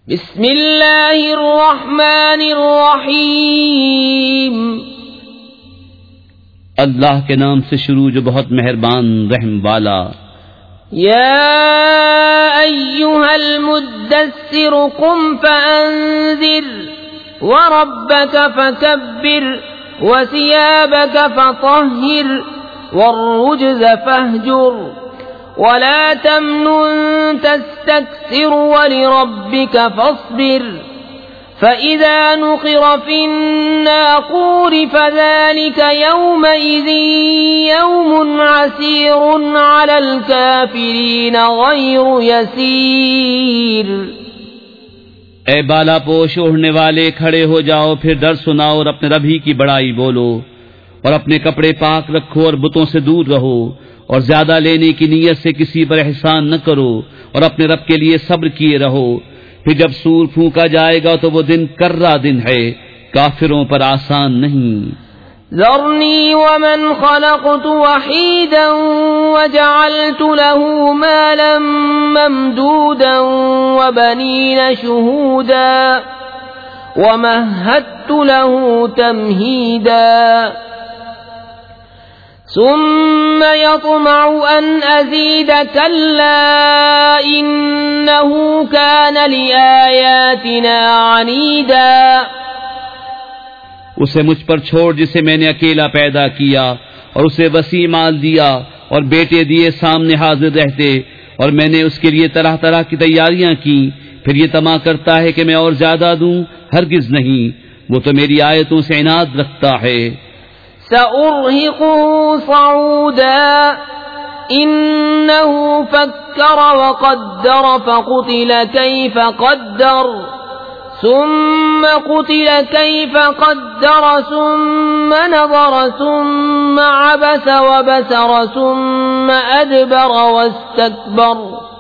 بسم اللہ الرحمن الرحیم، اللہ کے نام سے شروع جو بہت مہربان رحم والا۔ یا ایھا المدثر قم فانذر وربک فکبر وثیابک فطہر والرجز فاہجر ولا تمنن تستكثر ولربك فاصبر فإذا نقر في الناقور فذلك يومئذ يوم عسير على الكافرين غير يسير۔ اے بالا پوش اوڑھنے والے، کھڑے ہو جاؤ، پھر ڈر سناؤ اور اپنے رب ہی کی بڑائی بولو، اور اپنے کپڑے پاک رکھو اور بتوں سے دور رہو، اور زیادہ لینے کی نیت سے کسی پر احسان نہ کرو، اور اپنے رب کے لیے صبر کیے رہو۔ پھر جب سور پھونکا جائے گا تو وہ دن کرہ دن ہے، کافروں پر آسان نہیں۔ ذرنی ومن خلقت وحیدا وجعلت له مالا ممدودا وبنین شہودا ومہدت له تمہیدا ثم يطمع أن أزيد كلا إنه كان لآياتنا عنيدا۔ اسے مجھ پر چھوڑ جسے میں نے اکیلا پیدا کیا، اور اسے وسیع مال دیا اور بیٹے دیے سامنے حاضر رہتے، اور میں نے اس کے لیے طرح طرح کی تیاریاں کی، پھر یہ طمع کرتا ہے کہ میں اور زیادہ دوں، ہرگز نہیں، وہ تو میری آیتوں سے عناد رکھتا ہے۔ سأرهقه صعودا إنه فكر وقدر فقتل كيف قدر ثم قتل كيف قدر ثم نظر ثم عبس وبسر ثم أدبر واستكبر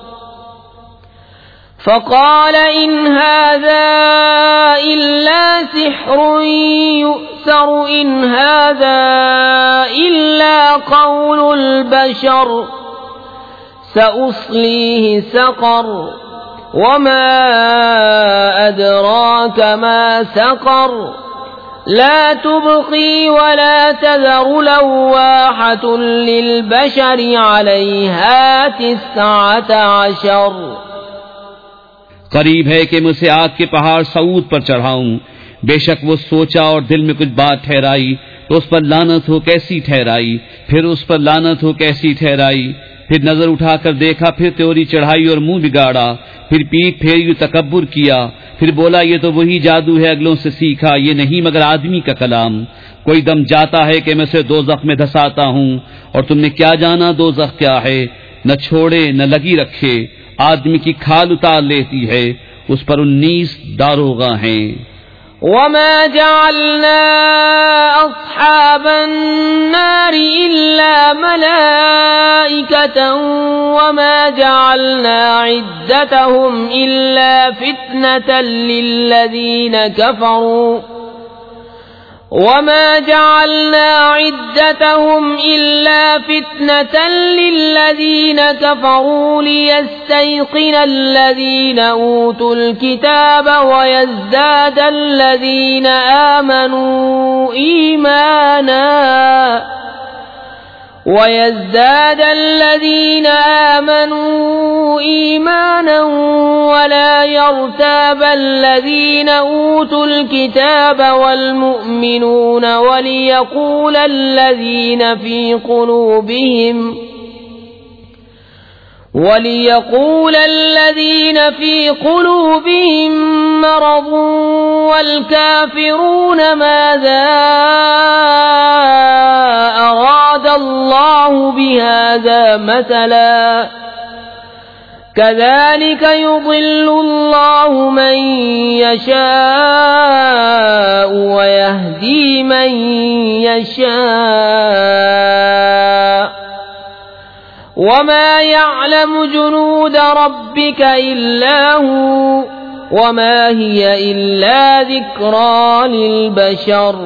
فقال إن هذا إلا سحر يؤثر إن هذا إلا قول البشر سأصليه سقر وما أدراك ما سقر لا تبقي ولا تذر لواحة للبشر عليها 19۔ قریب ہے کہ میں اسے آگ کے پہاڑ سعود پر چڑھاؤں، بے شک وہ سوچا اور دل میں کچھ بات ٹھہرائی، تو اس پر لعنت ہو کیسی ٹھہرائی، پھر اس پر لعنت ہو کیسی ٹھہرائی، پھر نظر اٹھا کر دیکھا، پھر تیوری چڑھائی اور منہ بگاڑا، پھر پیٹھ پھیری اور تکبر کیا، پھر بولا یہ تو وہی جادو ہے اگلوں سے سیکھا، یہ نہیں مگر آدمی کا کلام۔ کوئی دم جاتا ہے کہ میں اسے دوزخ میں دھساتا ہوں، اور تم نے کیا جانا دوزخ کیا ہے، نہ چھوڑے نہ لگی رکھے، آدمی کی کھال اتار لیتی ہے، اس پر 19 داروغہ ہیں۔ وما جعلنا أصحاب النار إلا ملائكة وما جعلنا عدتهم إلا فتنة للذين كفروا وما جعلنا عدتهم إلا فتنة للذين كفروا ليستيقن الذين أوتوا الكتاب ويزداد الذين آمنوا إيمانا ولا يرتاب الذين أوتوا الكتاب والمؤمنون وليقول الذين في قلوبهم مرض والكافرون ماذا أراد الله بهذا مثلا كذلك يضل الله من يشاء ويهدي من يشاء وما يعلم جنود ربك إلا هو وما هي إلا ذكرى للبشر۔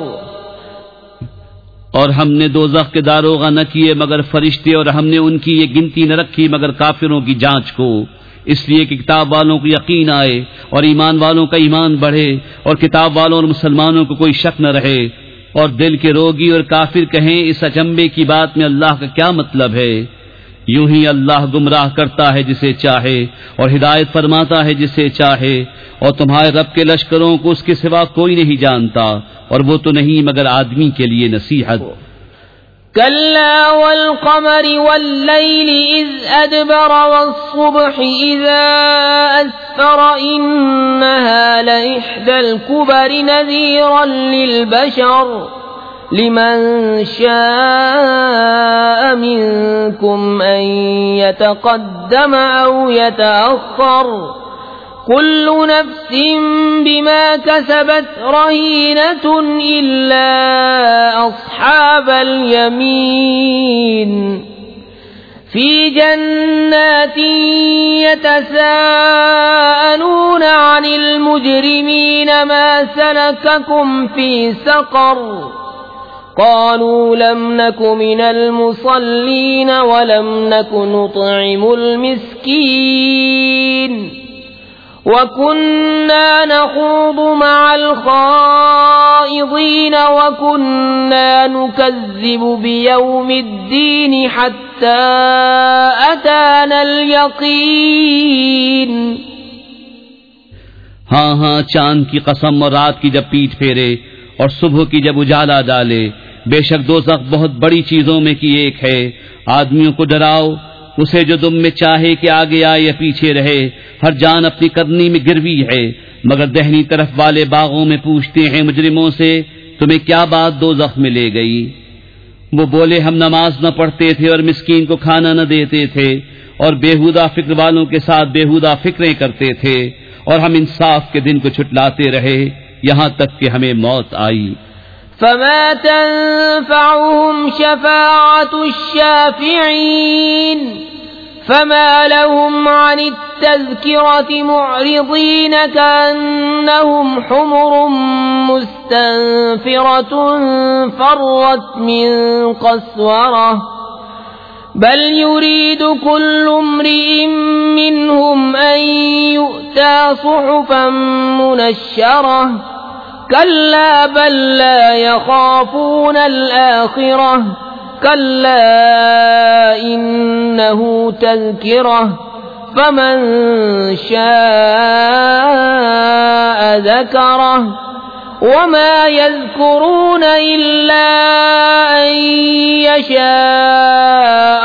اور ہم نے دوزخ کے داروغہ نہ کیے مگر فرشتے، اور ہم نے ان کی یہ گنتی نہ رکھی مگر کافروں کی جانچ کو۔ اس لیے کہ کتاب والوں کو یقین آئے اور ایمان والوں کا ایمان بڑھے اور کتاب والوں اور مسلمانوں کو کوئی شک نہ رہے، اور دل کے روگی اور کافر کہیں اس اچنبے کی بات میں اللہ کا کیا مطلب ہے۔ یوں ہی اللہ گمراہ کرتا ہے جسے چاہے اور ہدایت فرماتا ہے جسے چاہے، اور تمہارے رب کے لشکروں کو اس کے سوا کوئی نہیں جانتا، اور وہ تو نہیں مگر آدمی کے لیے نصیحت۔ كلا والقمر والليل إذ أدبر والصبح إذا أسفر إنها لإحدى الكبر نذيرا للبشر لمن شاء منكم أن يتقدم أو يتأخر كل نفس بما كسبت رهينة إلا أصحاب اليمين في جنات يتساءلون عن المجرمين ما سلككم في سقر قالوا لم نك من المصلين ولم نك نطعم المسكين وكنا نخوض مع الخائضين وكنا نكذب بيوم الدين حتى أتانا اليقين۔ ہاں ہاں، چاند کی قسم اور رات کی جب پیٹھ پھیرے اور صبح کی جب اجالا ڈالے، بے شک دوزخ بہت بڑی چیزوں میں کی ایک ہے۔ آدمیوں کو ڈراؤ اسے جو تم میں چاہے کہ آگے آئے یا پیچھے رہے، ہر جان اپنی کرنی میں گروی ہے، مگر دہنی طرف والے باغوں میں پوچھتے ہیں مجرموں سے تمہیں کیا بات دوزخ میں لے گئی؟ وہ بولے ہم نماز نہ پڑھتے تھے اور مسکین کو کھانا نہ دیتے تھے اور بےہودہ فکر والوں کے ساتھ بےہودہ فکریں کرتے تھے، اور ہم انصاف کے دن کو چھٹلاتے رہے یہاں تک کہ ہمیں موت آئی۔ فما تنفعهم شفاعة الشافعين فما لهم عن التذكرة معرضين كأنهم حمر مستنفرة فرت من قسورة بل يريد كل امرئ منهم أن يؤتى صحفا منشرة كلا بل لا يخافون الآخرة كلا إنه تذكرة فمن شاء ذكره وما يذكرون إلا أن يشاء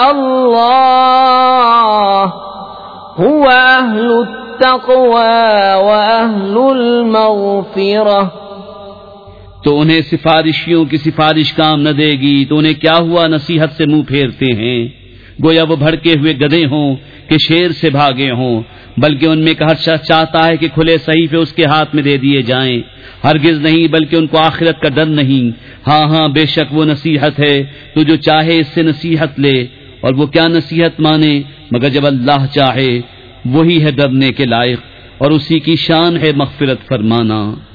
الله هو أهل التقوى وأهل المغفرة۔ تو انہیں سفارشیوں کی سفارش کام نہ دے گی تو انہیں کیا ہوا نصیحت سے منہ پھیرتے ہیں، گویا وہ بھڑکے ہوئے گدھے ہوں کہ شیر سے بھاگے ہوں، بلکہ ان میں ہر شخص چاہتا ہے کہ کھلے صحیفے اس کے ہاتھ میں دے دیے جائیں، ہرگز نہیں بلکہ ان کو آخرت کا ڈر نہیں۔ ہاں ہاں، بے شک وہ نصیحت ہے تو جو چاہے اس سے نصیحت لے، اور وہ کیا نصیحت مانے مگر جب اللہ چاہے، وہی ہے ڈرنے کے لائق اور اسی کی شان ہے مغفرت فرمانا۔